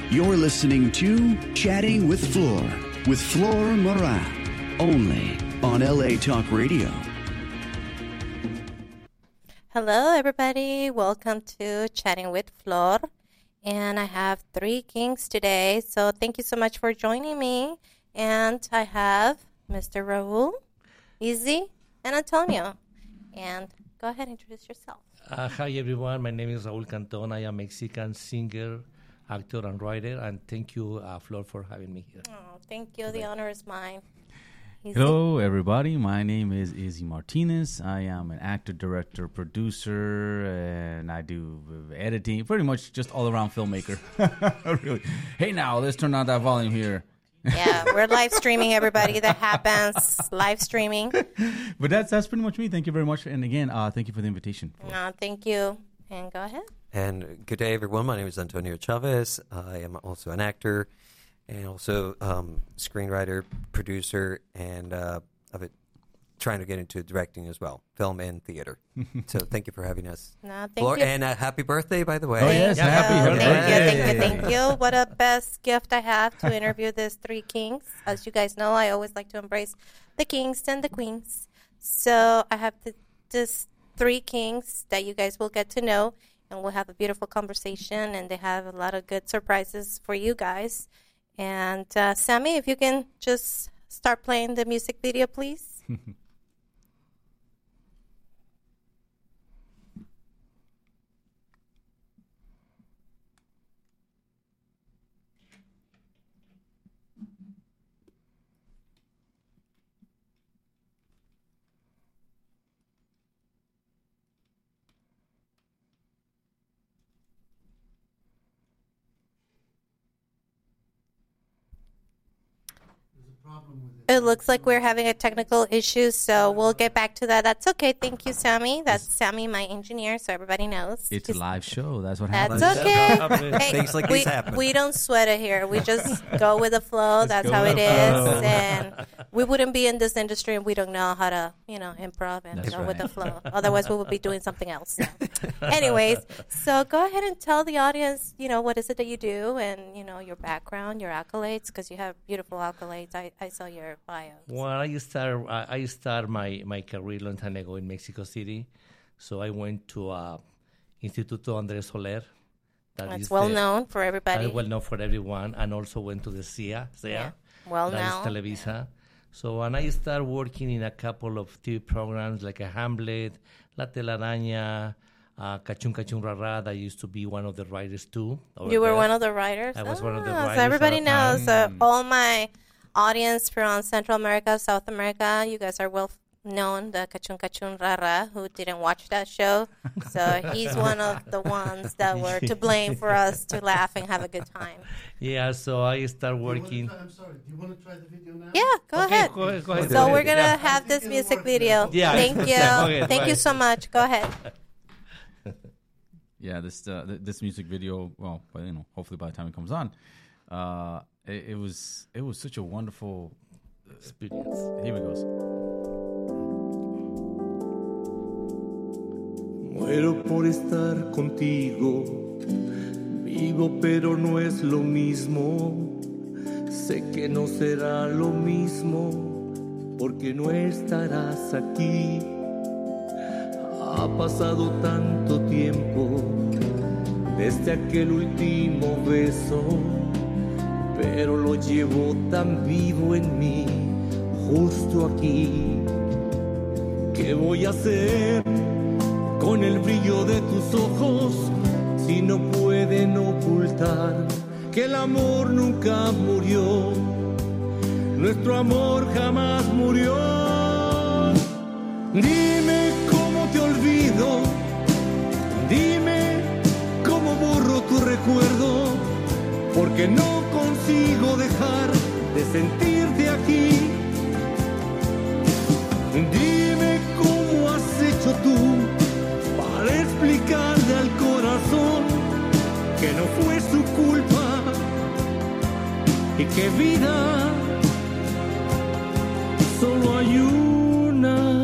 You're listening to Chatting with Flor Moran, only on LA Talk Radio. Hello, everybody. Welcome to Chatting with Flor. And I have three kings today, so thank you so much for joining me. And I have Mr. Raul, Izzy, and Antonio. And go ahead and introduce yourself. Hi, everyone. My name is Raul Canton. I am Mexican singer, actor, and writer. And thank you, Flor, for having me here. Oh, thank you. The honor is mine. Izzy. Hello, everybody. My name is Izzy Martinez. I am an actor, director, producer, and I do editing. Pretty much just all-around filmmaker. Really. Hey, now, let's turn on that volume here. Yeah, we're live streaming, everybody. That happens. Live streaming. But that's pretty much me. Thank you very much. And again, thank you for the invitation. No, thank you. And go ahead. And good day, everyone. My name is Antonio Chavez. I am also an actor and also screenwriter, producer, and trying to get into directing as well, film and theater. So thank you for having us. No, thank you. And happy birthday, by the way. Oh, yes. Happy birthday. Thank you. What a best gift I have to interview these three kings. As you guys know, I always like to embrace the kings and the queens. So I have these three kings that you guys will get to know, and we'll have a beautiful conversation, and they have a lot of good surprises for you guys. And Sammy, if you can just start playing the music video, please. It looks like we're having a technical issue, so we'll get back to that. That's okay. Thank you, Sammy. That's Sammy, my engineer, so everybody knows. It's a live show. That's what happens. That's okay. Hey, Things like these happen. We don't sweat it here. We just go with the flow. That's how it is. And we wouldn't be in this industry if we don't know how to, improv and go with the flow. Otherwise, we would be doing something else. So. Anyways, so go ahead and tell the audience, what is it that you do and, your background, your accolades, because you have beautiful accolades. I saw your bio. Well, I started my career a long time ago in Mexico City. So I went to Instituto Andrés Soler. That's well known for everybody. Well known for everyone. And also went to the CIA. Yeah. Well known. known. That is Televisa. Yeah. So, and I started working in a couple of TV programs like a Hamlet, La Telaraña, Cachun Cachun Rara. That used to be one of the writers too. You were one of the writers? I was one of the writers. So everybody knows. All my audience from Central America, South America, you guys are well known, the Cachun Cachun Rara, who didn't watch that show. So he's one of the ones that were to blame for us to laugh and have a good time. Yeah, so I started working. I'm sorry, do you want to try the video now? Yeah, go ahead. Go ahead. So we're going to have this music video. Yeah. Thank you. Thank you so much. Go ahead. Yeah, this music video, well, hopefully by the time it comes on, it was such a wonderful experience. Here we go. Muero por estar contigo, vivo pero no es lo mismo, sé que no será lo mismo, porque no estarás aquí. Ha pasado tanto tiempo desde aquel último beso, pero lo llevo tan vivo en mí, justo aquí. ¿Qué voy a hacer con el brillo de tus ojos si no pueden ocultar que el amor nunca murió? Nuestro amor jamás murió. Dime cómo te olvido, dime cómo borro tu recuerdo, porque no consigo dejar de sentirte aquí. Dime cómo has hecho tú para explicarle al corazón que no fue su culpa y que vida solo hay una.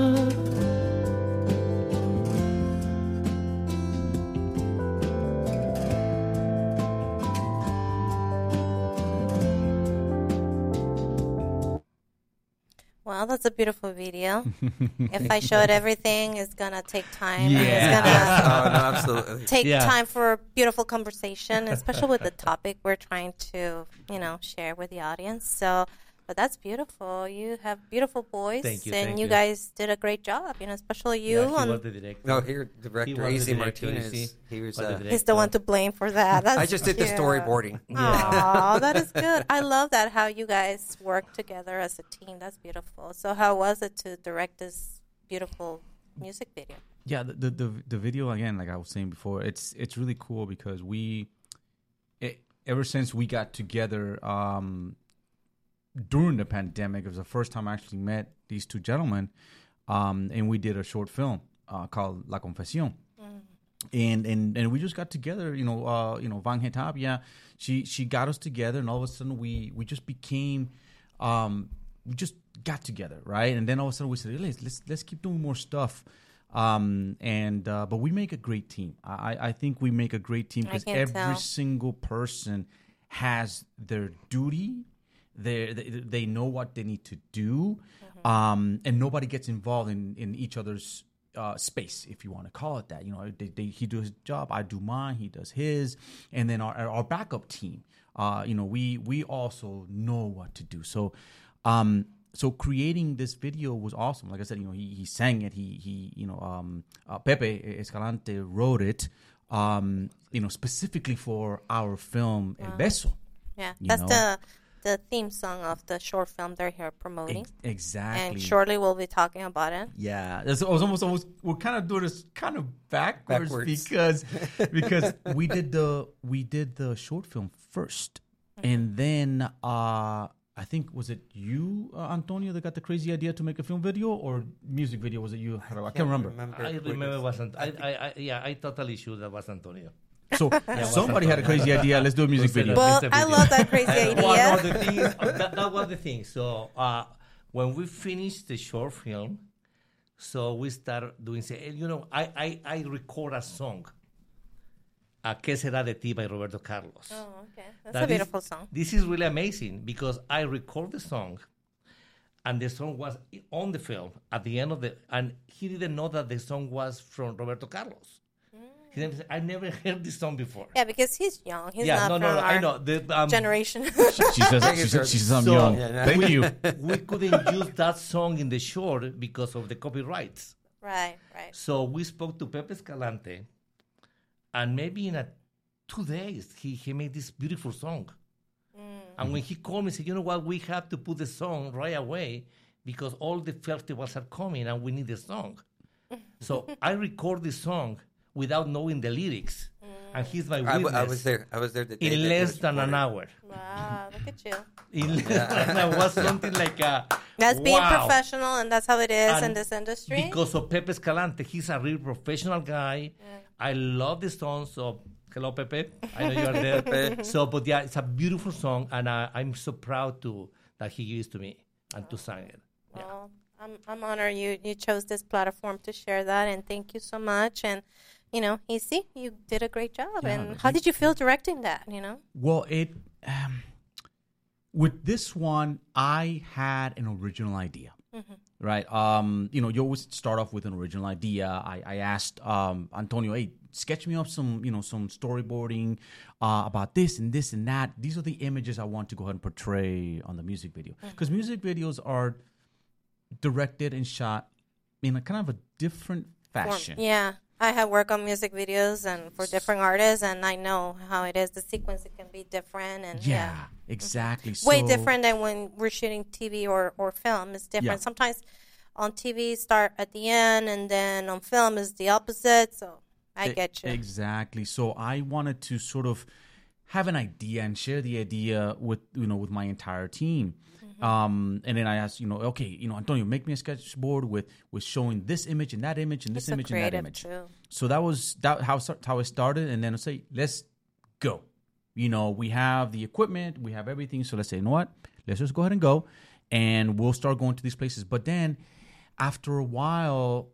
Well, that's a beautiful video. If I showed everything, it's going to take time. Yeah. It's going to Oh, no, absolutely. take Yeah. time for a beautiful conversation, especially with the topic we're trying to, share with the audience. So, but that's beautiful. You have beautiful voice, Thank you, and thank you you. guys did a great job. Especially you. Yeah, he and was the director. No, here, He director was the Easy director, Martinez. Easy He was. was the he's the one to blame for that. That's I just did the cute. storyboarding. Oh, that is good. I love that how you guys work together as a team. That's beautiful. So, how was it to direct this beautiful music video? Yeah, the video again, like I was saying before, it's really cool because ever since we got together during the pandemic, it was the first time I actually met these two gentlemen, and we did a short film called La Confesión. And we just got together, Vanje Tapia, she got us together, and all of a sudden we just became, we just got together, right? And then all of a sudden we said, let's keep doing more stuff. But we make a great team. I think we make a great team because every tell. single person has their duty. They know what they need to do, and nobody gets involved in each other's space, if you want to call it that. He does his job, I do mine, he does his, and then our backup team. We also know what to do. So creating this video was awesome. Like I said, he sang it. Pepe Escalante wrote it, specifically for our film El Beso. Yeah, You that's know? the theme song of the short film they're here promoting. Exactly. And shortly we'll be talking about it. Yeah, it's almost we're kind of doing this kind of backwards. because we did the short film first, and then I think was it you, Antonio, that got the crazy idea to make a film video or music video? Was it you? I can't remember. I remember it wasn't. I totally sure that was Antonio. So somebody had a crazy idea. Let's do a music video. Well, Mr. I Video. love that crazy idea. Well, no, the thing is, that was the thing. So when we finished the short film, so we started doing, I record a song, ¿Qué será de ti by Roberto Carlos. Oh, okay. That's a beautiful song. This is really amazing because I record the song and the song was on the film at the end of and he didn't know that the song was from Roberto Carlos. He didn't say, I never heard this song before. Yeah, because he's young. He's not from our I know. generation. She says I'm young. Thank you. We couldn't use that song in the short because of the copyrights. Right. So we spoke to Pepe Escalante, and maybe in 2 days, he made this beautiful song. And when he called me, he said, you know what, we have to put the song right away because all the festivals are coming and we need the song. So I record the song without knowing the lyrics. And he's my witness. I was there. I was there the day In that it less was than an recorded. hour. Wow, look at you. In less than an hour was something like That's being wow. professional, and that's how it is in And this industry. Because of Pepe Escalante, he's a real professional guy. I love the song, so hello, Pepe. I know you are there. So, but yeah, it's a beautiful song, and I'm so proud that he gave it to me and to sing it. Yeah. Well, I'm honored you chose this platform to share that, and thank you so much. And Easy, you did a great job. Yeah, and how did you feel directing that? Well, with this one, I had an original idea, right? You always start off with an original idea. I asked Antonio, hey, sketch me up some storyboarding about this and this and that. These are the images I want to go ahead and portray on the music video. Because music videos are directed and shot in a kind of a different fashion. Yeah. I have worked on music videos and for different artists, and I know how it is. The sequence, it can be different. And Yeah, exactly. Way So- different than when we're shooting TV or film. It's different. Yeah. Sometimes on TV start at the end, and then on film is the opposite. So I get you. Exactly. So I wanted to sort of have an idea and share the idea with my entire team. And then I asked, okay, Antonio, make me a sketchboard with showing this image and that image and this It's so image and that creative, image. too. So that was how it started. And then I say, let's go. We have the equipment, we have everything. So let's say, you know what? Let's just go ahead and go, and we'll start going to these places. But then, after a while,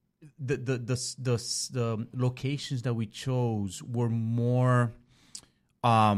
the locations that we chose were more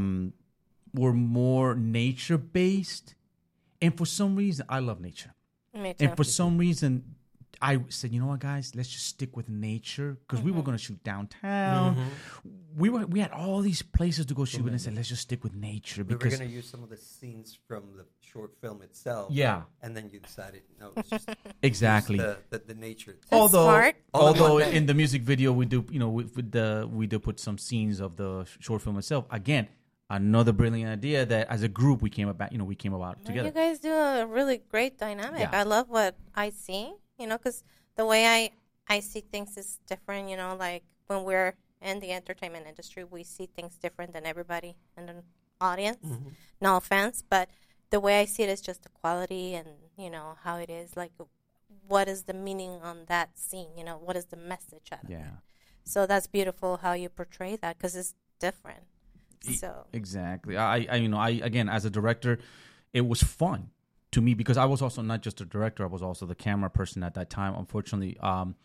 nature based. And for some reason, I love nature. Me too. And for some reason, I said, you know what, guys, let's just stick with nature because we were going to shoot downtown. We had all these places to go shoot, and I said, let's just stick with nature We were because going to use some of the scenes from the short film itself. Yeah. And then you decided, no, it's just exactly. the nature. That's smart. Although in the music video we do, we do put some scenes of the short film itself. Again, another brilliant idea that as a group we came about together. You guys do a really great dynamic. Yeah. I love what I see, because the way I see things is different, like when we're in the entertainment industry, we see things different than everybody in the audience. No offense, but the way I see it is just the quality and, how it is, like what is the meaning on that scene, what is the message out of it. So that's beautiful how you portray that because it's different. So Exactly. I again, as a director, it was fun to me because I was also not just a director, I was also the camera person at that time. Unfortunately,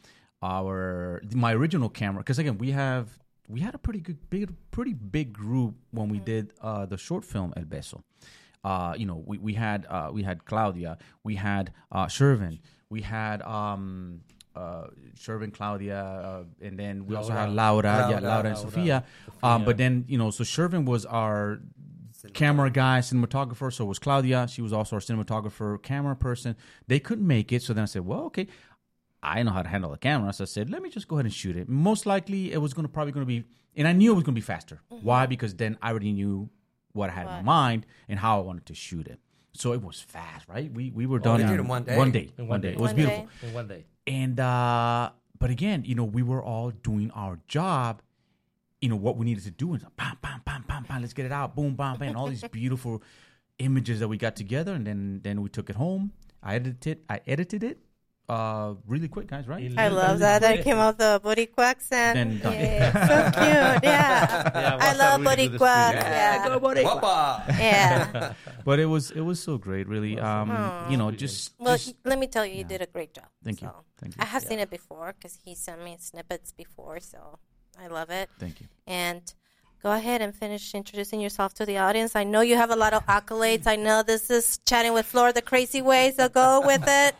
my original camera, because again, we had a pretty big group when we did the short film El Beso. We had Claudia, we had Shervin, we had Shervin, Claudia, and then we also had Laura and Sofia. But then, so Shervin was our camera guy, cinematographer. So was Claudia. She was also our cinematographer, camera person. They couldn't make it. So then I said, well, okay, I know how to handle the camera. So I said, let me just go ahead and shoot it. Most likely it was probably going to be, and I knew it was going to be faster. Why? Because then I already knew what I had in my mind and how I wanted to shoot it. So it was fast, right? We were done in in one day. One day. It was beautiful. In one day. And but again, we were all doing our job. What we needed to do is bam, bam, bam, bam, bam. Let's get it out. Boom, bam, bam. All these beautiful images that we got together, and then we took it home. I edited it really quick, guys. Right? I love that. That came out the Boricua accent. So cute. Yeah. I love Boricua. Yeah. Go Boricua. Yeah. But it was so great, really. Just let me tell you, you did a great job. Thank you. I have seen it before because he sent me snippets before, so I love it. Thank you. And go ahead and finish introducing yourself to the audience. I know you have a lot of accolades. I know this is Chatting with Flor the crazy way, so go with it.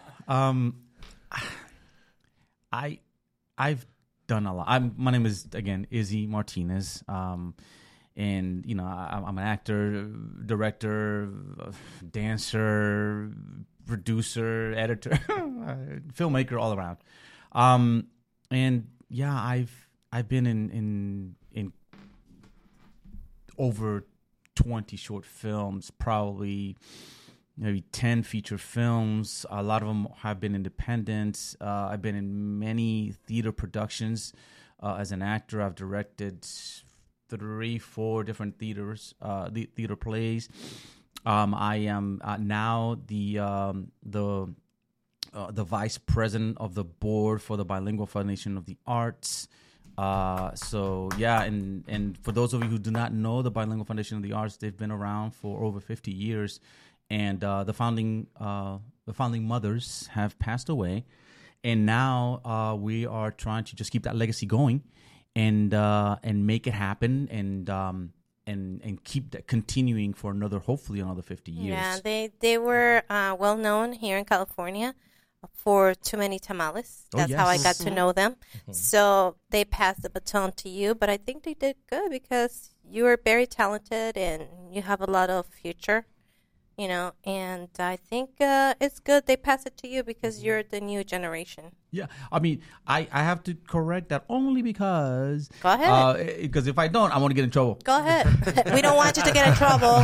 I've done a lot. My name is again Izzy Martinez, and I'm an actor, director, dancer, producer, editor, filmmaker, all around. And yeah, I've been in over 20 short films, probably maybe 10 feature films. A lot of them have been independent. I've been in many theater productions. As an actor, I've directed 3-4 different theater plays. I am now the vice president of the board for the Bilingual Foundation of the Arts. So yeah, and for those of you who do not know the Bilingual Foundation of the Arts, they've been around for over 50 years. And the founding mothers have passed away, and now we are trying to just keep that legacy going, and make it happen, and keep that continuing for hopefully another 50 years. Yeah, they were well known here in California for Too Many Tamales. That's how I got to know them. So they passed the baton to you, but I think they did good because you are very talented and you have a lot of future. And I think it's good they pass it to you because you're the new generation. Yeah, I mean, I have to correct that only because... Go ahead. Because if I don't, I'm going to get in trouble. Go ahead. We don't want you to get in trouble.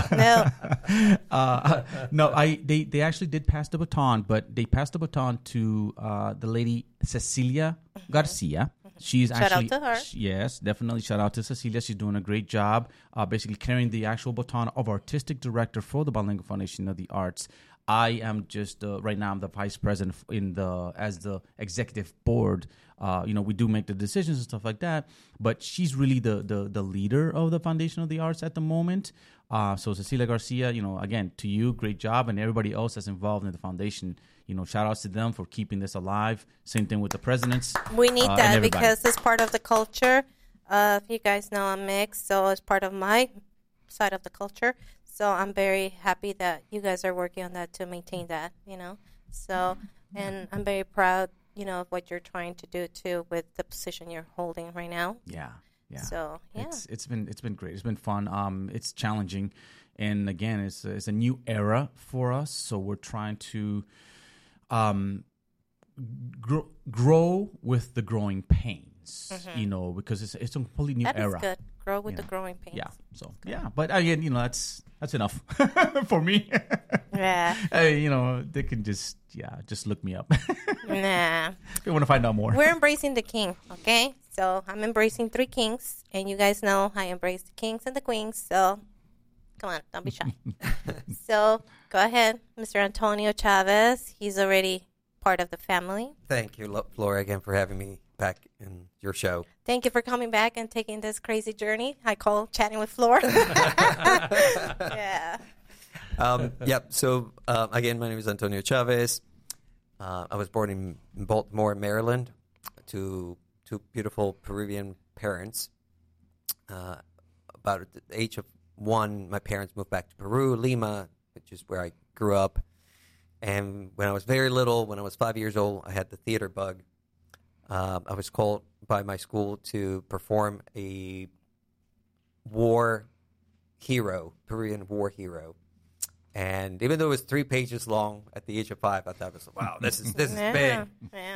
No. No, they actually did pass the baton, but they passed the baton to the lady Cecilia Garcia. She's shout out to her. Yes, definitely. Shout out to Cecilia. She's doing a great job, basically carrying the actual baton of artistic director for the Bilingual Foundation of the Arts. I am just right now. I'm the vice president as the executive board. We do make the decisions and stuff like that, but she's really the leader of the Foundation of the Arts at the moment. So Cecilia Garcia, again, to you, great job, and everybody else that's involved in the foundation. Shout outs to them for keeping this alive. Same thing with the presidents. We need that because it's part of the culture. You guys know I'm mixed, so it's part of my side of the culture. So I'm very happy that you guys are working on that to maintain that, So, and I'm very proud, of what you're trying to do too with the position you're holding right now. Yeah. So, yeah. It's been great. It's been fun. It's challenging, and again, it's a new era for us. So we're trying to grow with the growing pains. Because it's a completely new That era. is good. Grow with the growing pains. Yeah. So but again, that's enough for me. Yeah. They can just look me up. Nah. If you want to find out more. We're embracing the king, okay? So I'm embracing 3 kings, and you guys know I embrace the kings and the queens. So come on, don't be shy. So go ahead, Mr. Antonio Chavez. He's already part of the family. Thank you, Flora, again for having me back in your show. Thank you for coming back and taking this crazy journey I call Chatting with Floor. Yeah. So, again, my name is Antonio Chavez. I was born in Baltimore, Maryland, to 2 beautiful Peruvian parents. About at the age of 1, my parents moved back to Peru, Lima, which is where I grew up. And when I was very little, when I was 5 years old, I had the theater bug. I was called by my school to perform a war hero, Peruvian war hero. And even though it was 3 pages long at the age of 5, I thought, wow, this is big. Yeah.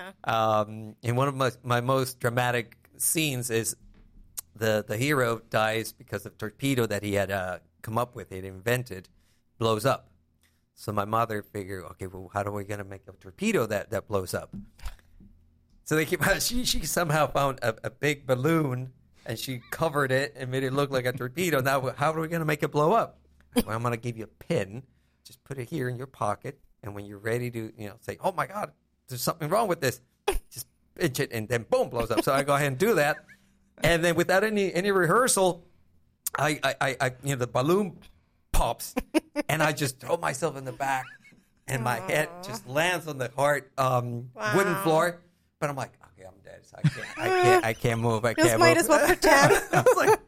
And one of my most dramatic scenes is the hero dies because the torpedo that he had come up with, he'd invented, blows up. So my mother figured, okay, well, how are we going to make a torpedo that blows up? So she somehow found a big balloon, and she covered it and made it look like a torpedo. Now, how are we going to make it blow up? Well, I'm going to give you a pin. Just put it here in your pocket, and when you're ready to, say, "Oh my God, there's something wrong with this," just pinch it, and then boom, blows up. So I go ahead and do that, and then without any rehearsal, I the balloon pops, and I just throw myself in the back, and my head just lands on the hard wooden floor. But I'm like, okay, I'm dead. So I can't move. I can't Just might move. as well pretend. I was like,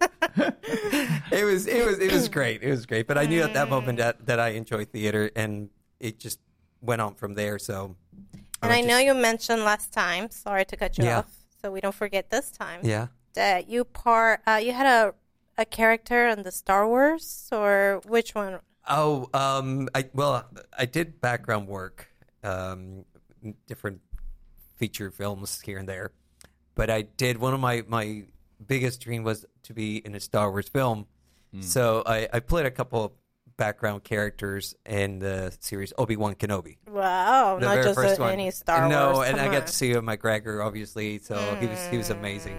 it was great. It was great. But I knew at that moment that I enjoy theater, and it just went on from there. So, And I know you mentioned last time, sorry to cut you Yeah. off, so we don't forget this time, yeah. that you had a character in the Star Wars, or which one? Oh, I did background work, different feature films here and there, but I did one of my biggest dream was to be in a Star Wars film. So I played a couple of background characters in the series Obi-Wan Kenobi. Wow, The not very just first one. any Star Wars. No, and Come I got on. to see Ewan McGregor, obviously, so he was amazing.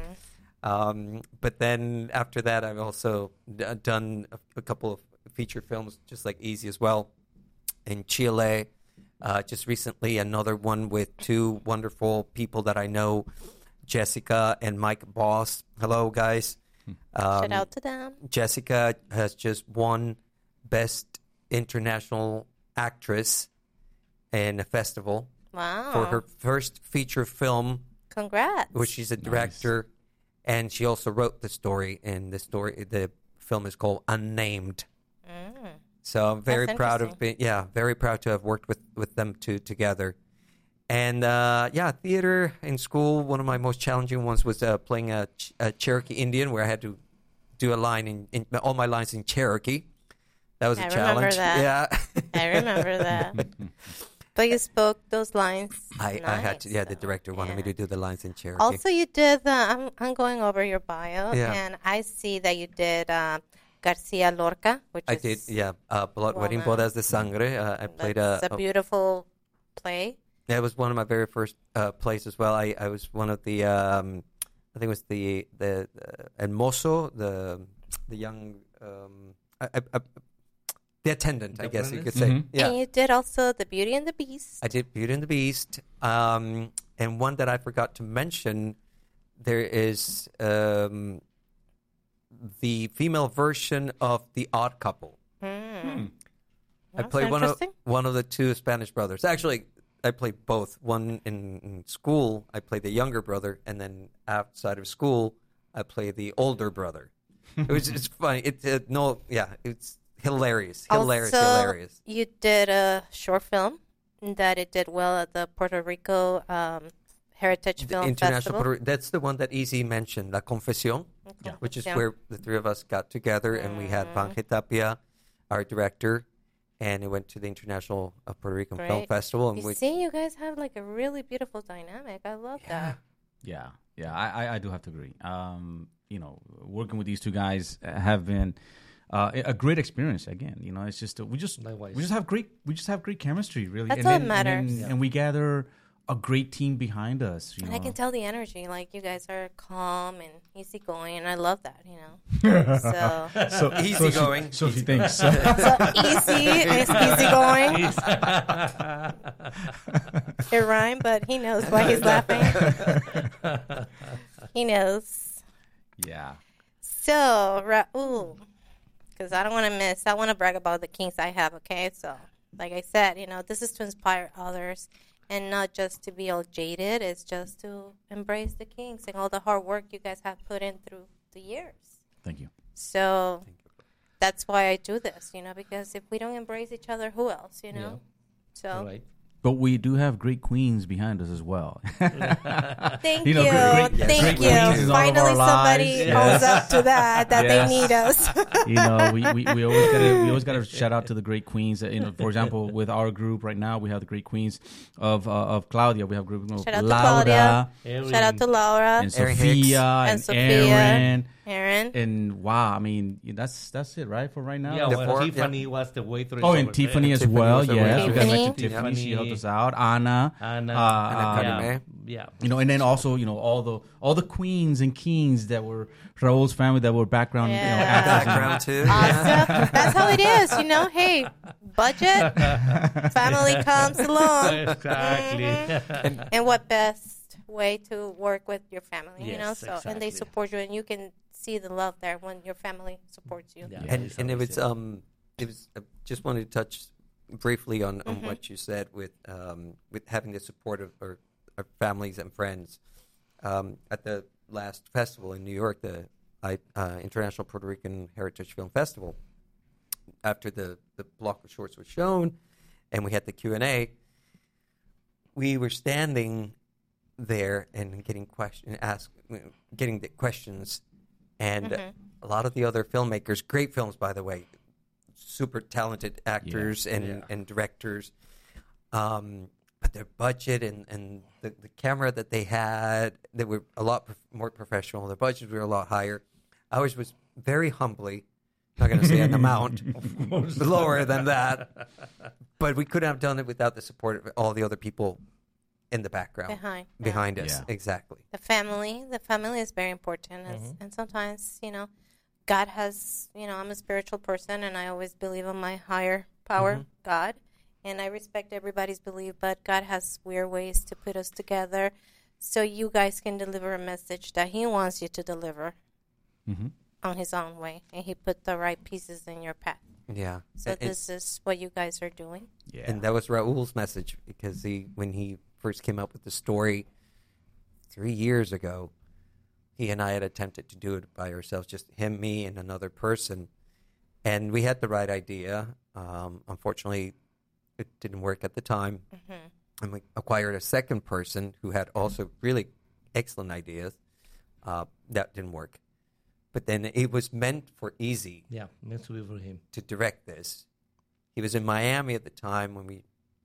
But then after that, I've also done a couple of feature films, just like Easy as well, in Chile. Just recently, another one with 2 wonderful people that I know, Jessica and Mike Boss. Hello, guys. Shout out to them. Jessica has just won Best International Actress in a festival Wow. for her first feature film, Congrats. which she's a director, and she also wrote the story. And the film is called Unnamed. So I'm very That's proud of very proud to have worked with them two together. And theater in school, one of my most challenging ones was playing a Cherokee Indian, where I had to do a line in all my lines in Cherokee. That was a challenge. Remember that. Yeah, I remember that. But you spoke those lines. I had to. nice, Yeah, the so, director wanted me yeah. to do the lines in Cherokee. Also, you did I'm going over your bio, Yeah. and I see that you did Garcia Lorca, which I is did. Yeah, Wedding well Bodas de Sangre. I played that's a beautiful play. Yeah, it was one of my very first plays as well. I was one of the I think it was the El Mozo, the young the attendant, I guess you could say. Mhm. Yeah, And you did also The Beauty and the Beast. I did Beauty and the Beast, and one that I forgot to mention. There is the female version of The Odd Couple. I That's played interesting. one of the 2 Spanish brothers. Actually, I played both. One in school, I played the younger brother, and then outside of school, I played the older brother. It's funny. It's hilarious, hilarious. You did a short film that it did well at the Puerto Rico Heritage Film International Festival. That's the one that Easy mentioned, La Confesión, which is where the three of us got together, and we had Vanje Tapia, our director, and it went to the International Puerto Rican Film Great. Festival. And You see, you guys have like a really beautiful dynamic. I love that. Yeah, I do have to agree. Working with these two guys have been a great experience. Again, it's just we just have great chemistry. Really, That's all that matters. And we gather a great team behind us. And I can tell the energy. Like, you guys are calm and easygoing, and I love that, So easygoing. So she thinks. So. easy is easygoing. It rhymed, but he knows why he's laughing. He knows. Yeah. So, Raul, because I don't want to miss. I want to brag about the kinks I have, okay? So, like I said, this is to inspire others. And not just to be all jaded, it's just to embrace the kinks and all the hard work you guys have put in through the years. Thank you. So that's why I do this, because if we don't embrace each other, who else, Yeah. So Right. But we do have great queens behind us as well. thank You you, know, great thank queens in you. all of Finally, our somebody lives. owns up to that Yes. they need us. We always gotta shout out to the great queens. For example, with our group right now, we have the great queens of Claudia. We have group of Shout out to Laura Claudia. Erin. Shout out to Laura, and Erin Sophia Hicks. and And Sophia. Aaron. Aaron. And wow, I mean that's it, right? For right now. Yeah, The well, four- Tiffany was the waitress. Oh, and over Tiffany there. as Tiffany well. was the Yes, waitress. we got Tiffany. mentioned Tiffany. She helped us out. Anna, Carime. yeah. And then also, all the queens and kings that were Raul's family that were background, Yeah. actors. Background too. Awesome. That's how it is, Hey, budget, family comes along. Exactly. And what best way to work with your family, Yes, and they exactly. support you, and you can see the love there when your family supports you. Yeah. And it was just wanted to touch briefly on what you said with having the support of our families and friends at the last festival in New York, the International Puerto Rican Heritage Film Festival. After the block of shorts was shown, and we had the Q&A, we were standing there and getting the questions, and a lot of the other filmmakers, great films by the way, super talented actors and directors, but their budget and the camera that they had, they were a lot more professional. Their budgets were a lot higher. Ours was very humbly, not going to say an amount, lower than that, but we couldn't have done it without the support of all the other people in the background behind us. Yeah. Exactly. The family is very important, and sometimes God has I'm a spiritual person, and I always believe in my higher power, God, and I respect everybody's belief, but God has weird ways to put us together, so you guys can deliver a message that He wants you to deliver on His own way, and He put the right pieces in your path. Yeah. So this is what you guys are doing. Yeah. And that was Raul's message, because when he first came up with the story 3 years ago, he and I had attempted to do it by ourselves, just him, me, and another person. And we had the right idea. Unfortunately, it didn't work at the time. And we acquired a second person who had also really excellent ideas. That didn't work. But then it was meant for Easy Yeah, meant to be for him. to direct this. He was in Miami at the time when we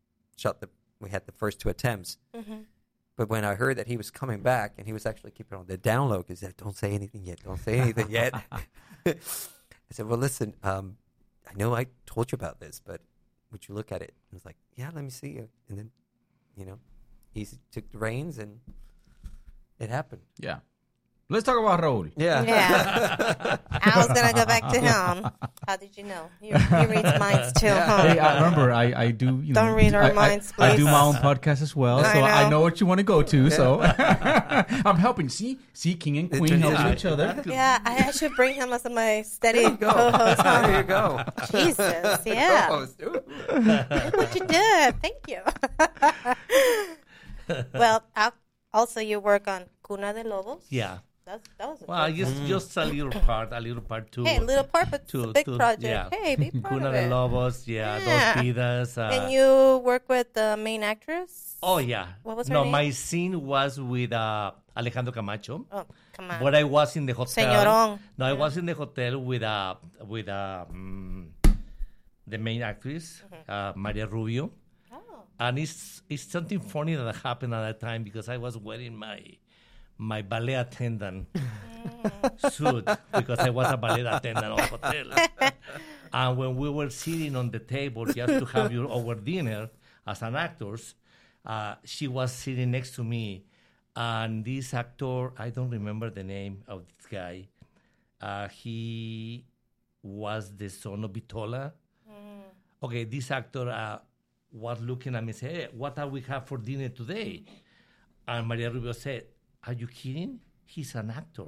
had the first two attempts. But when I heard that he was coming back, and he was actually keeping it on the down low, because don't say anything yet, don't say anything yet. I said, well, listen, I know I told you about this, but would you look at it? And I was like, yeah, let me see you. And then, he took the reins, and it happened. Yeah. Let's talk about Raul. Yeah. I was going to go back to him. How did you know? He reads minds too, huh? Hey, I remember I do. Don't read our minds, I do please. my own podcast as well, so I know what you want to go to. So I'm helping. See, king and queen help each other. Yeah, I should bring him as my steady co-host. Huh? There you go. Jesus, yeah. Co-host, dude. Look what you did. Thank you. Well, also you work on Cuna de Lobos. Yeah. that was a Well, just a little part too. Hey, little part, but it's a big project. Yeah. Hey, big part Cuna of de it. Lobos, Yeah. Dos Vidas. And you work with the main actress? Oh, yeah. What was her No, name? my scene was with Alejandro Camacho. Oh, come on. But I was in the hotel. Señorón. No, I was in the hotel with the main actress, Maria Rubio. Oh. And it's something funny that happened at that time because I was wearing my ballet attendant suit because I was a ballet attendant of the hotel. And when we were sitting on the table just to have our dinner as an actors, she was sitting next to me. And this actor, I don't remember the name of this guy. He was the son of Vitola. Okay, this actor was looking at me and said, hey, what do we have for dinner today? And Maria Rubio said, are you kidding? He's an actor.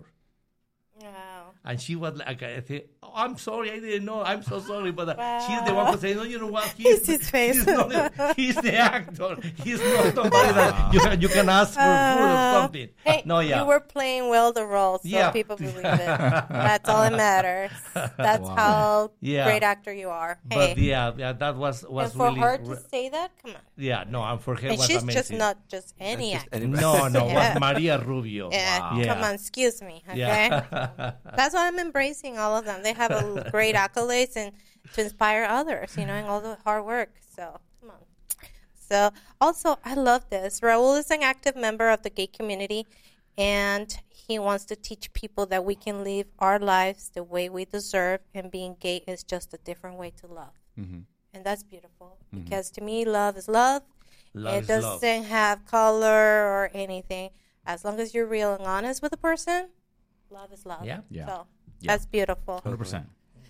Wow. And she was like, I said, oh, I'm sorry, I didn't know. I'm so sorry. But Wow. she's the one who said, no, you know what? He's his face. He's the actor. He's not somebody that you can ask for food or something. Hey, No, yeah. you were playing well the role, so Yeah. people believe it. That's all that matters. That's how Yeah. great actor you are. But Hey, yeah, that was and for really... her to say that, come on. yeah, no, and for her And was she's amazing. just not just any Just actor. anybody. No, Yeah. was Maria Rubio. Yeah, Yeah. come on, excuse me. Okay, Yeah. that's why I'm embracing all of them. They have a great accolades and to inspire others, and all the hard work. So come on. So also, I love this. Raul is an active member of the gay community, and he wants to teach people that we can live our lives the way we deserve, and being gay is just a different way to love. And that's beautiful because to me, love is love. Love It is love. doesn't have color or anything. As long as you're real and honest with a person, love is love. Yeah. Yeah. So Yeah. that's beautiful. 100%.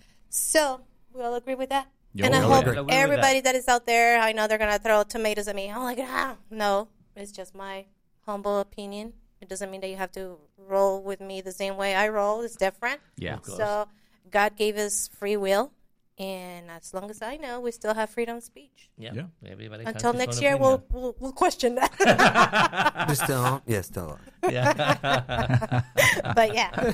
So we all agree with that? Yeah, And we I all hope agree. I agree with everybody that is out there, I know they're going to throw tomatoes at me. I'm like, no, it's just my humble opinion. It doesn't mean that you have to roll with me the same way I roll. It's different. Yeah. course. So God gave us free will. And as long as I know, we still have freedom of speech. Yeah. Yeah. Everybody has Until his next own year, opinion. we'll question that. Just still on? Yeah, still on. Yeah. But yeah.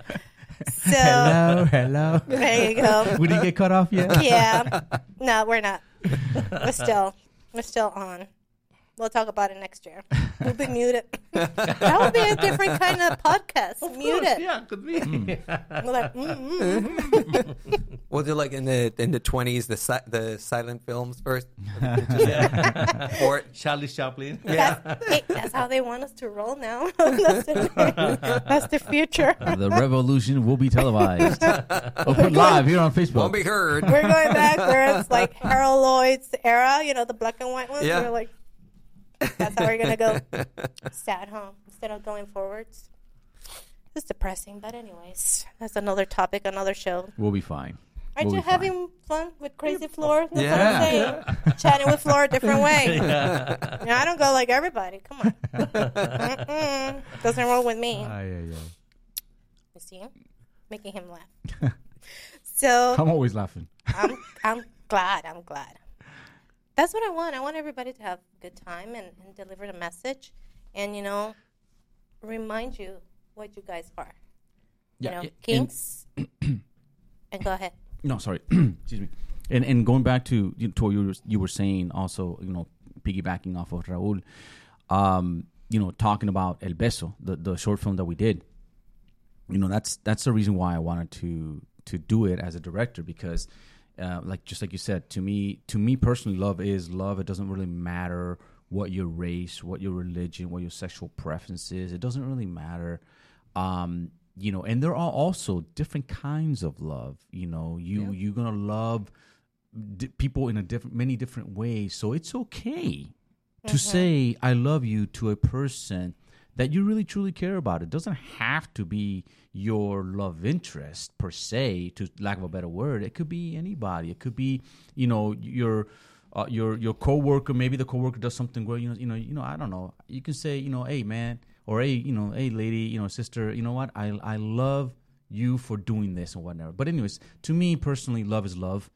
So Hello. there you go. We didn't get cut off yet? Yeah. No, we're not. We're still on. We'll talk about it next year. We'll be muted. That would be a different kind of podcast. Muted. Yeah, could be. We're like, Well, they're like in the 20s, the silent films first. Or Charlie Chaplin. That's how they want us to roll now. That's the future. The revolution will be televised. We'll put live here on Facebook. won't be heard. We're going back where it's like Harold Lloyd's era, the black and white ones. Yeah. We're like, that's how we're going to go. Sad, huh? Instead of going forwards. It's depressing, but anyways, that's another topic, another show. We'll be fine. Aren't We'll you be fine. having fun with Crazy Floor? That's Yeah. what I'm saying. Chatting with Floor a different way. I don't go like everybody. Come on. Mm-mm. Doesn't roll with me. You see him? Making him laugh. So I'm always laughing. I'm glad. That's what I want. I want everybody to have a good time and deliver the message and, remind you what you guys are. Yeah, Kings. And go ahead. No, sorry. Excuse me. And going back to what you were saying, also, piggybacking off of Raul, talking about El Beso, the short film that we did. That's the reason why I wanted to do it as a director, because just like you said, to me personally, love is love. It doesn't really matter what your race, what your religion, what your sexual preference is. It doesn't really matter. And there are also different kinds of love. You're gonna love people in many different ways. So it's okay to say I love you to a person that you really truly care about. It doesn't have to be your love interest per se, to lack of a better word. It could be anybody. It could be your coworker. Maybe the coworker does something where I don't know. You can say hey man. Or hey lady, sister, you know what? I love you for doing this and whatever. But anyways, to me personally, love is love.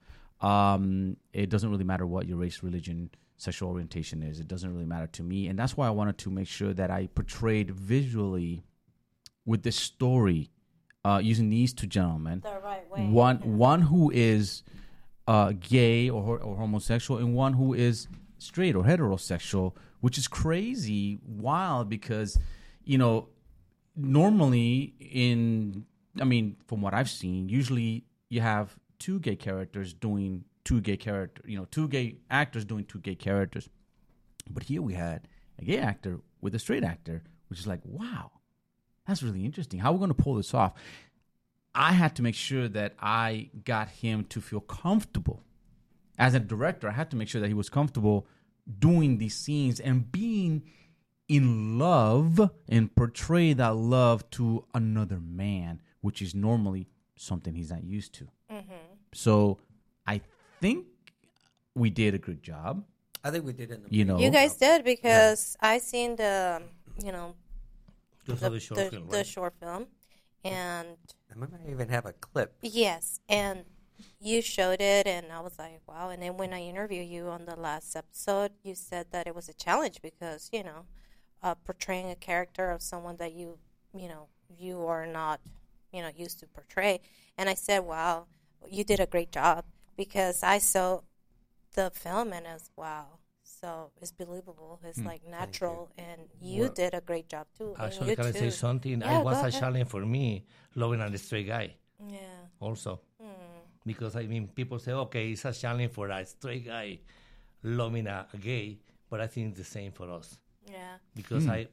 It doesn't really matter what your race, religion, sexual orientation is. It doesn't really matter to me. And that's why I wanted to make sure that I portrayed visually with the story using these two gentlemen. The right way. One who is gay or homosexual, and one who is straight or heterosexual, which is crazy, wild, because, you know, normally from what I've seen, usually you have two gay characters doing two gay characters, two gay actors doing two gay characters. But here we had a gay actor with a straight actor, which is like, wow, that's really interesting. How are we going to pull this off? I had to make sure that I got him to feel comfortable. As a director, I had to make sure that he was comfortable doing these scenes and being in love and portray that love to another man, which is normally something he's not used to. So I think we did a good job. I think we did in the You guys did, because I seen the, The short film, the right? short film, and I might even have a clip. yes, and you showed it, and I was like, wow. And then when I interviewed you on the last episode, you said that it was a challenge because, portraying a character of someone that you are not, used to portray. And I said, wow, you did a great job, because I saw the film and it's wow. So it's believable. It's like natural, and you did a great job too. and Actually, you can I too. say something? Yeah, It was go a ahead. challenge for me, loving a straight guy Yeah. also. Because, people say, okay, it's a challenge for a straight guy loving a gay, but I think it's the same for us. Yeah. Because I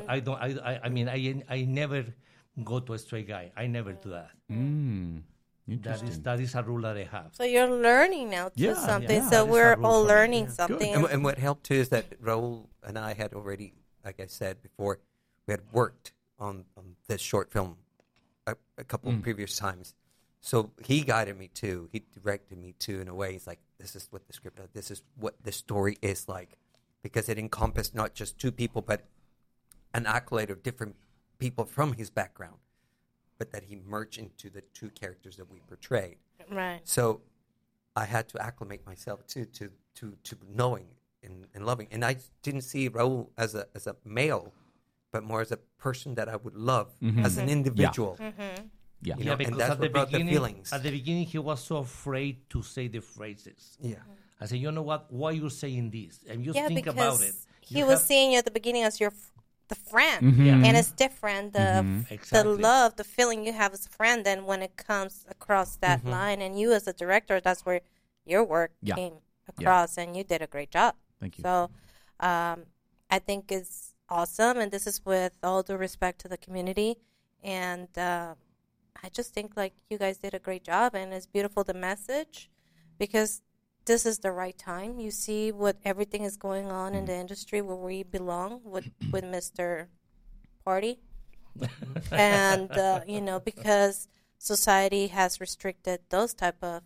never go to a straight guy. I never do that. That is a rule that I have. So you're learning now too Yeah, something. yeah. So That is we're a rule all for me. learning Yeah. something. And what helped too is that Raul and I had already, like I said before, we had worked on this short film a couple of previous times. So he guided me too. He directed me too in a way. He's like, this is what the script is. This is what the story is like. Because it encompassed not just two people, but an accolade of different people from his background. But that he merged into the two characters that we portrayed. Right. So I had to acclimate myself to knowing and loving. And I didn't see Raul as a male, but more as a person that I would love as an individual. Yeah. You know, and because that's at the what brought the beginning, feelings. at the beginning, he was so afraid to say the phrases. Yeah. I said, you know what? Why you saying this? And you Yeah, think because about it. he You was have- seeing you at the beginning as the friend, and it's different. The Exactly. love, the feeling you have as a friend, then when it comes across that line, and you as a director, that's where your work Yeah. came across, and you did a great job. Thank you. So, I think it's awesome, and this is with all due respect to the community, and I just think like you guys did a great job, and it's beautiful the message, because this is the right time. You see what everything is going on in the industry where we belong with Mr. Party, and because society has restricted those type of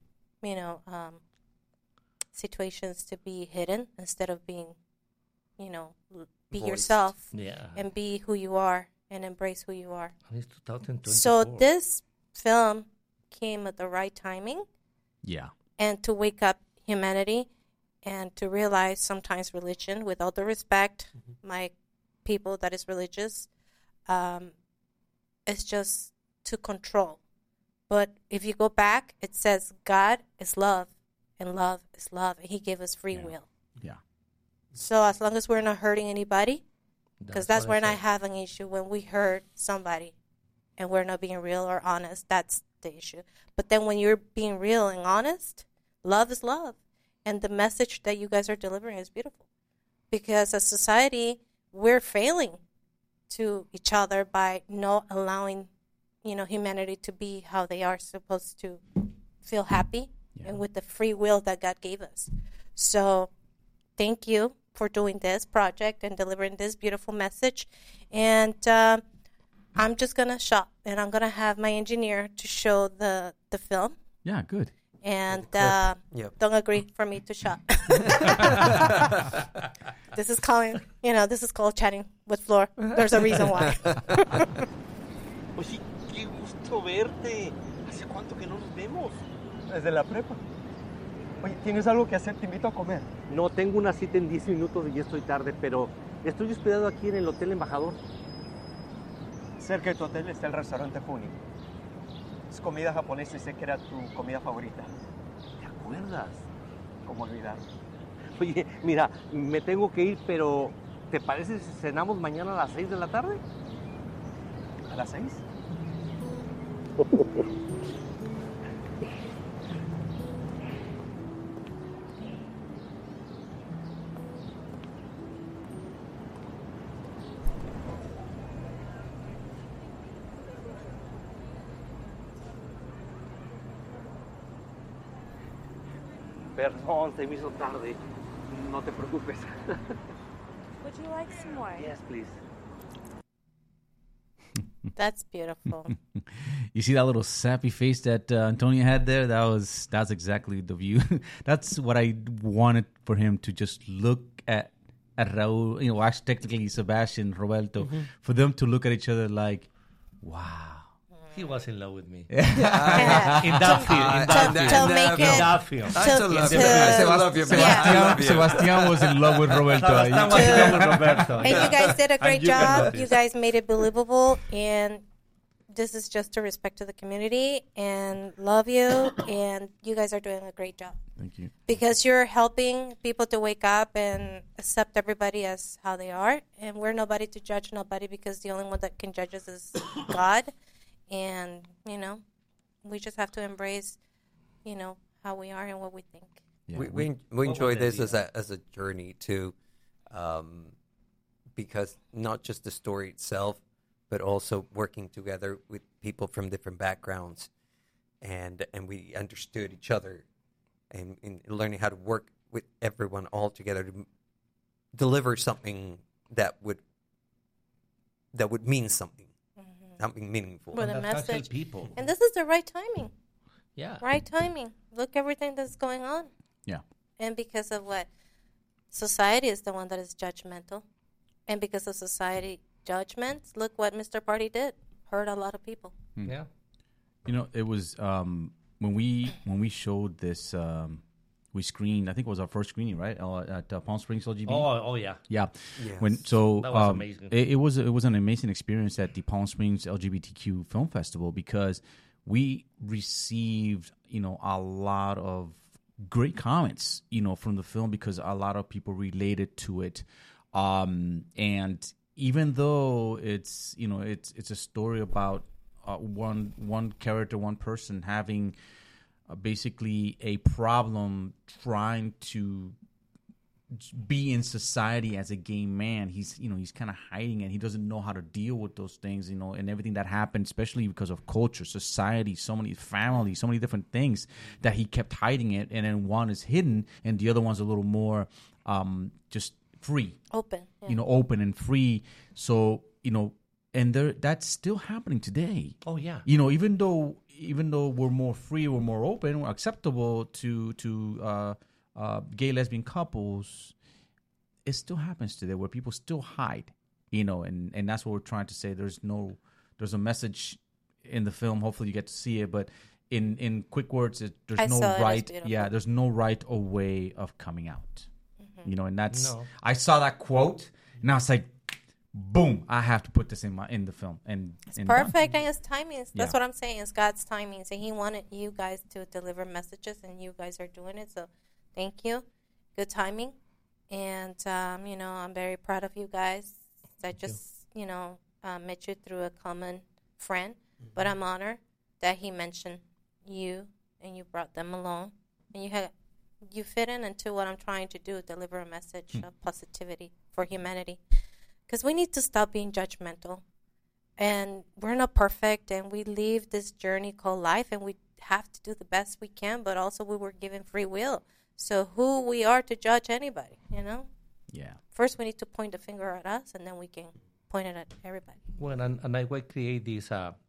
situations to be hidden instead of being be Voiced. yourself Yeah. and be who you are and embrace who you are. And it's 2024. So this film came at the right timing, Yeah. and to wake up humanity and to realize sometimes religion, with all the respect, my people that is religious, it's just to control. But if you go back, it says God is love, and love is love, and he gave us free will. Yeah. So as long as we're not hurting anybody, because that's what when I said. have an issue, when we hurt somebody and we're not being real or honest, that's the issue. But then when you're being real and honest, love is love. And the message that you guys are delivering is beautiful. Because as society, we're failing to each other by not allowing, humanity to be how they are supposed to feel happy and with the free will that God gave us. So thank you for doing this project and delivering this beautiful message. And I'm just going to shop, and I'm going to have my engineer to show the film. Yeah, good. And Yep. don't agree for me to shop. This is calling, this is called Chatting with Flor. There's a reason why. Pues sí, qué gusto verte. ¿Hace cuánto que no nos vemos? Desde la prepa. Oye, ¿tienes algo que hacer? Te invito a comer. No, tengo una cita en 10 minutos y ya estoy tarde, pero estoy hospedado aquí en el Hotel Embajador. Cerca de tu hotel está el restaurante Puni. Es comida japonesa y sé que era tu comida favorita. ¿Te acuerdas? ¿Cómo olvidar? Oye, mira, me tengo que ir, pero ¿te parece si cenamos mañana a las 6 de la tarde? ¿A las 6? Perdón, se me hizo tarde. No te preocupes. Would you like some more? Yes, please. That's beautiful. You see that little sappy face that Antonio had there? That's exactly the view. That's what I wanted for him to just look at Raul, watch technically Sebastian, Roberto, for them to look at each other like, wow. He was in love with me. Yeah. In that film. In that film. I still love you. Sebastian was in love with Roberto. Sebastian was in love with Roberto. And you guys did a great you can job. notice. You guys made it believable. And this is just a respect to the community and love you. And you guys are doing a great job. Thank you. Because you're helping people to wake up and accept everybody as how they are. And we're nobody to judge nobody because the only one that can judge us is God. And, we just have to embrace, how we are and what we think. Yeah, we enjoy this as a journey too, because not just the story itself, but also working together with people from different backgrounds, and we understood each other, and learning how to work with everyone all together to deliver something that would mean something. Something meaningful. With a And that message. people. And this is the right timing. Yeah. Right timing. Look everything that's going on. Yeah. And because of what? Society is the one that is judgmental. And because of society judgments, look what Mr. Party did. Hurt a lot of people. Yeah. It was when we showed this, we screened. I think it was our first screening, right? At Palm Springs LGBT. Oh yeah. Yeah. Yes. That was amazing. It was an amazing experience at the Palm Springs LGBTQ Film Festival because we received a lot of great comments from the film because a lot of people related to it, and even though it's a story about one character, one person having basically a problem trying to be in society as a gay man. He's kind of hiding it. He doesn't know how to deal with those things, and everything that happened, especially because of culture, society, so many families, so many different things that he kept hiding it. And then one is hidden and the other one's a little more just free. Open. Yeah. Open and free. So, and that's still happening today. Oh yeah. Even though we're more free, we're more open, we're acceptable to gay lesbian couples, it still happens today where people still hide, and that's what we're trying to say. There's a message in the film. Hopefully you get to see it, but in quick words, there's no right or way of coming out. Mm-hmm. And that's I saw that quote and I was like, boom, I have to put this in the film. And it's perfect, and it's timing. That's Yeah. what I'm saying. It's God's timing. So he wanted you guys to deliver messages, and you guys are doing it. So thank you. Good timing. And, I'm very proud of you guys. I just, met you through a common friend. Mm-hmm. But I'm honored that he mentioned you, and you brought them along. And you fit into what I'm trying to do, deliver a message of positivity for humanity. Because we need to stop being judgmental. And we're not perfect, and we live this journey called life, and we have to do the best we can, but also we were given free will. So who we are to judge anybody, Yeah. First, we need to point the finger at us, and then we can point it at everybody. Well, and I will create this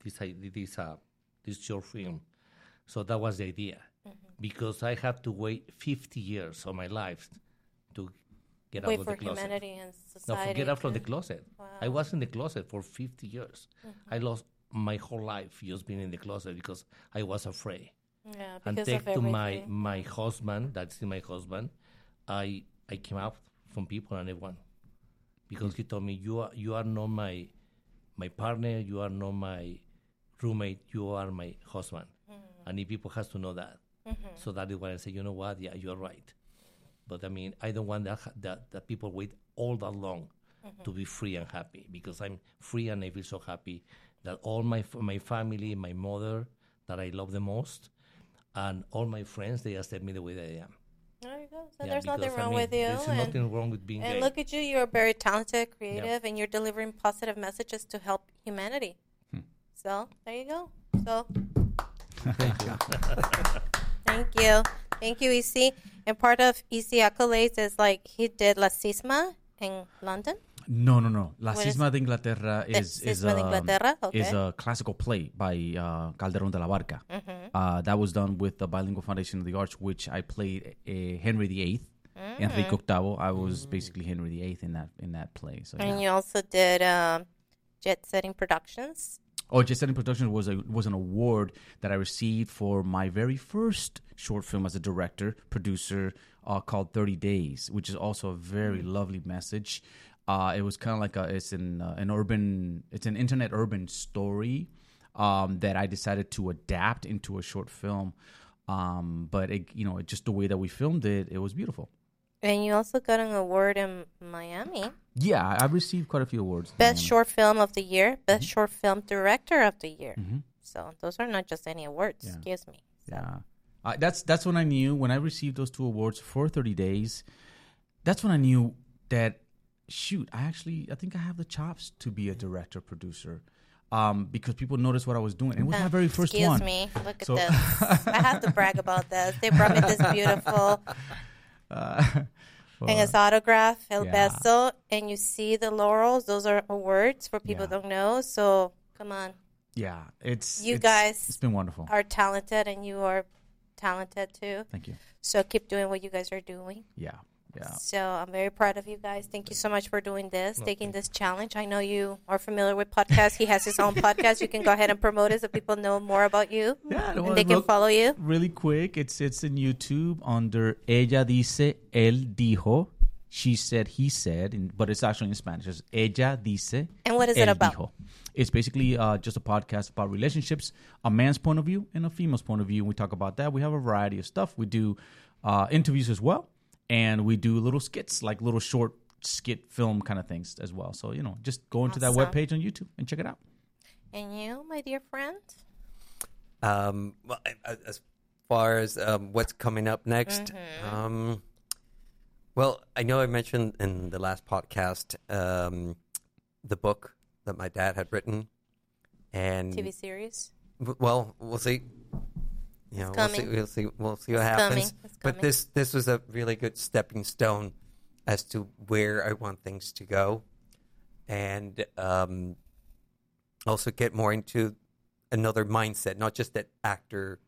short film. So that was the idea. Mm-hmm. Because I had to wait 50 years of my life to get out of the closet. Wait for humanity and society. No, get out from the closet. Wow. I was in the closet for 50 years. Mm-hmm. I lost my whole life just being in the closet because I was afraid. Yeah, and because thanks of to everything. my husband, that's my husband, I came out from people and everyone because he told me you are not my partner, you are not my roommate, you are my husband. And if people has to know that. So that is why I say, you know what, yeah, you're right. But I mean, I don't want that people wait all that long to be free and happy, because I'm free and I feel so happy that all my family, my mother, that I love the most, and all my friends, they accept me the way that I am. There you go. So Yeah, there's nothing because, I wrong mean, with you. There's nothing wrong with being And gay. look at you. You're very talented, creative, and you're delivering positive messages to help humanity. So there you go. So Thank you. thank you. Thank you, EC. And part of EC accolades is like he did La Cisma in London. No. La What is- Cisma de Inglaterra is Cisma de Inglaterra? Okay. is a classical play by Calderón de la Barca. That was done with the Bilingual Foundation of the Arts, which I played Henry VIII. Enrique VIII. I was basically Henry VIII in that play. So And yeah. you also did Jet Setting Productions. Oh, Jet Setting Productions was an award that I received for my very first short film as a director, producer, called 30 Days, which is also a very lovely message. It was kind of like it's an internet urban story that I decided to adapt into a short film. But it just the way that we filmed it, it was beautiful. And you also got an award in Miami. Yeah, I've received quite a few awards. Best Short Film of the Year, Best Short Film Director of the Year. So those are not just any awards. Yeah. Excuse me. So. Yeah, that's when I knew, when I received those 2 awards for 30 Days. That's when I knew that, shoot, I think I have the chops to be a director producer. Because people noticed what I was doing. And it was my very first excuse one. me. Look at this. I have to brag about this. They brought me this beautiful. And his autograph, El Beso, and you see the laurels. Those are awards for people who don't know. So come on, Yeah, it's been wonderful. Are talented, and you are talented too. Thank you. So keep doing what you guys are doing. Yeah. So I'm very proud of you guys. Thank you so much for doing this, taking this challenge. I know you are familiar with podcasts. He has his own podcast. You can go ahead and promote it so people know more about you. Yeah, and they can follow you. Really quick, it's in YouTube under Ella Dice, Él Dijo. She said, he said, but it's actually in Spanish. It's Ella Dice. And what is it about? Dijo. It's basically just a podcast about relationships, a man's point of view and a female's point of view. We talk about that. We have a variety of stuff. We do interviews as well. And we do little skits, like little short skit film kind of things as well. So, just go into that webpage on YouTube and check it out. And you, my dear friend? Well, as far as what's coming up next, well, I know I mentioned in the last podcast the book that my dad had written. And TV series? Well, we'll see. We'll see what happens. But this was a really good stepping stone as to where I want things to go, and also get more into another mindset, not just that actor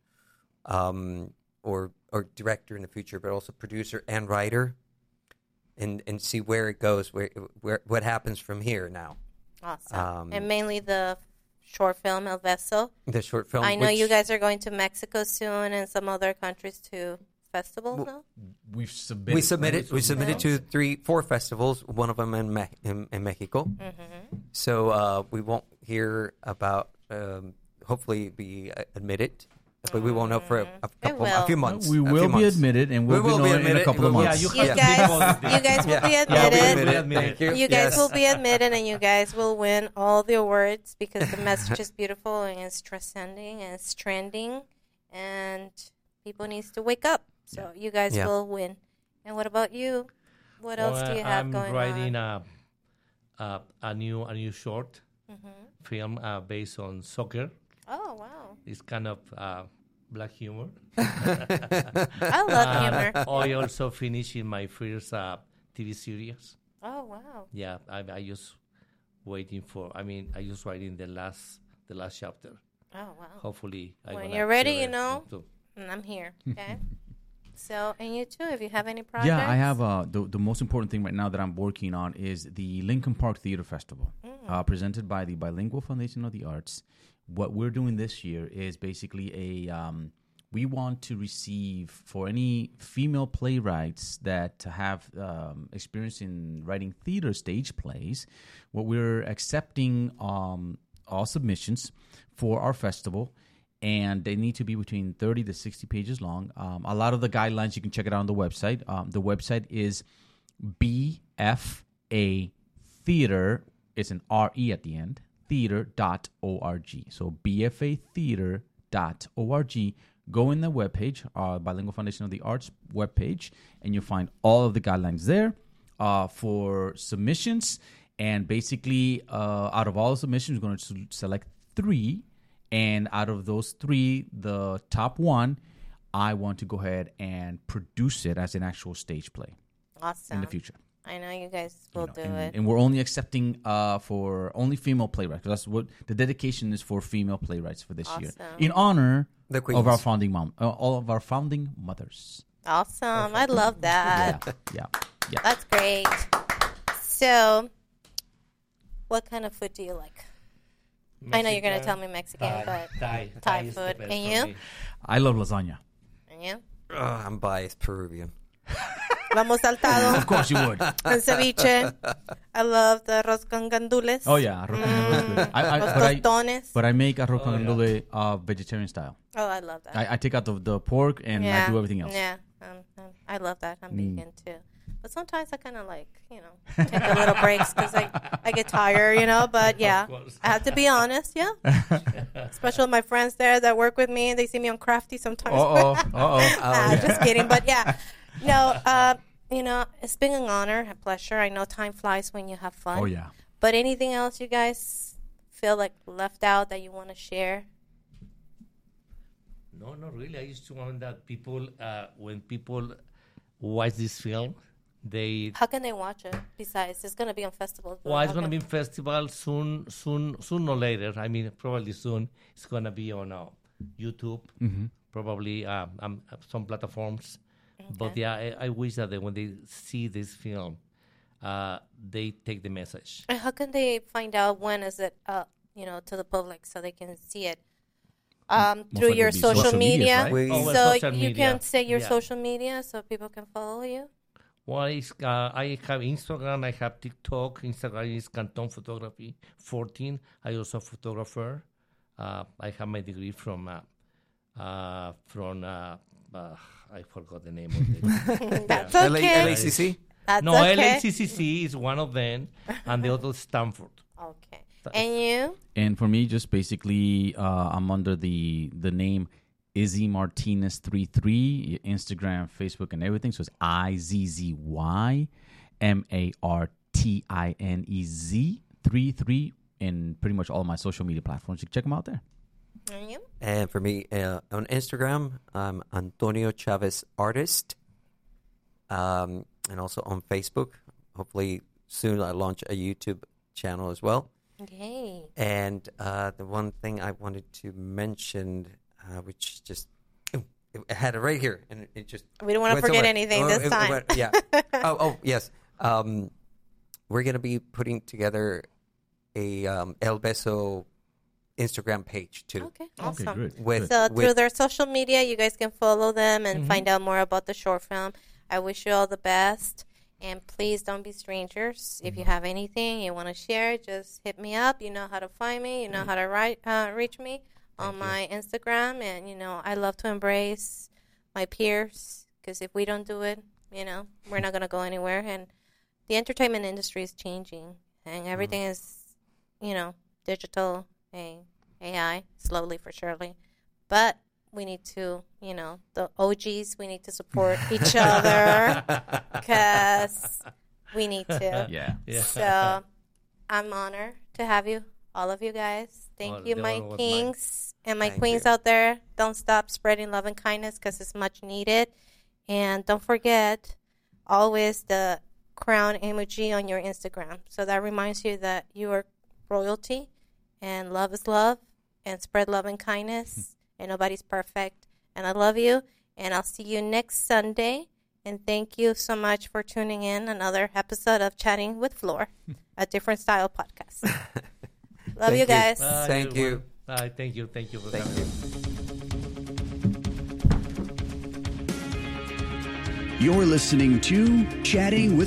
or director in the future, but also producer and writer, and see where it goes, where what happens from here now. Awesome. And mainly the short film El Beso. The short film. I know you guys are going to Mexico soon and some other countries to festivals. No? We submitted to 4 festivals. One of them in Mexico. So we won't hear about. Hopefully, be admitted. But we won't know for a few months. We will be admitted, and we'll be knowing in a couple of months. You guys will be admitted. You guys will be admitted, and you guys will win all the awards because the message is beautiful and it's transcending and it's trending, and people needs to wake up. So you guys will win. And what about you? What else do you have going on? I'm writing a new short film based on soccer. Oh, wow. It's kind of black humor. I love humor. I also finishing my first TV series. Oh, wow. Yeah, I just waiting for, I just writing the last chapter. Oh, wow. Hopefully. When you're ready, I'm here, okay? So, and you too, if you have any projects? Yeah, I have the most important thing right now that I'm working on is the Lincoln Park Theater Festival, presented by the Bilingual Foundation of the Arts. What we're doing this year is basically we want to receive for any female playwrights that have experience in writing theater stage plays. What we're accepting all submissions for our festival, and they need to be between 30 to 60 pages long. A lot of the guidelines, you can check it out on the website. The website is BFA Theater. It's an R-E at the end. Theater.org. So BFAtheater.org. Go in the webpage, Bilingual Foundation of the Arts webpage, and you'll find all of the guidelines there for submissions. And basically, out of all the submissions, we're going to select 3. And out of those 3, the top one, I want to go ahead and produce it as an actual stage play. Awesome. In the future. I know you guys will do it. And we're only accepting for only female playwrights. That's what the dedication is for, female playwrights for this year, in honor of our founding all of our founding mothers. Awesome. I love that. Yeah. That's great. So, what kind of food do you like? Mexican, I know you're going to tell me Mexican, but Thai food. And you? I love lasagna. And you? I'm biased Peruvian. Vamos saltado. Of course you would. And ceviche. I love the arroz con gandules. Oh, yeah. Arroz con gandules. Tostones. But I make arroz con gandules vegetarian style. Oh, I love that. I take out the pork and I do everything else. Yeah. I love that. I'm vegan, too. But sometimes I kind of take a little breaks because I get tired, But, yeah, I have to be honest, yeah. Especially with my friends there that work with me. They see me on Crafty sometimes. Just kidding. But, yeah. No, it's been an honor, a pleasure. I know time flies when you have fun. Oh, yeah. But anything else you guys feel like left out that you want to share? No, not really. I just want that people, when people watch this film, how can they watch it? Besides, it's going to be on festivals. Well, it's going to be on festival soon or later. I mean, probably soon. It's going to be on YouTube, probably some platforms. Okay. But yeah, I wish that when they see this film, they take the message. And how can they find out when is it to the public so they can see it? Through your social media, right? So you can say your social media so people can follow you. Well, I have Instagram, I have TikTok. Instagram is Canton Photography 14. I also a photographer. I have my degree from I forgot the name of it. That's okay. LACC? LACCC is one of them, and the other Stanford. Okay. And you? And for me, just basically, I'm under the name Izzy Martinez 33, Instagram, Facebook, and everything. So it's IZZY Martinez 33 in pretty much all my social media platforms. You can check them out there. And you? And for me, on Instagram, I'm Antonio Chavez Artist. And also on Facebook. Hopefully soon I'll launch a YouTube channel as well. Okay. And the one thing I wanted to mention, which just I had it right here, and it just we don't want to forget anything this time. Yeah. Yes. We're gonna be putting together a El Beso Instagram page too. Okay, awesome. Okay, good. Through their social media, you guys can follow them and find out more about the short film. I wish you all the best. And please don't be strangers. If you have anything you want to share, just hit me up. You know how to find me. You know how to reach me on my Instagram. And, I love to embrace my peers because if we don't do it, we're not going to go anywhere. And the entertainment industry is changing. And everything is, digital, AI, slowly for surely. But we need to, the OGs, we need to support each other because we need to. Yeah. So I'm honored to have you, all of you guys. Thank you, my kings and my queens out there. Don't stop spreading love and kindness because it's much needed. And don't forget always the crown emoji on your Instagram. So that reminds you that you are royalty and love is love and spread love and kindness. And nobody's perfect. And I love you. And I'll see you next Sunday. And thank you so much for tuning in another episode of Chatting with Floor, a different style podcast. Love you guys. Thank you. Thank you. Thank you for coming. You're listening to Chatting with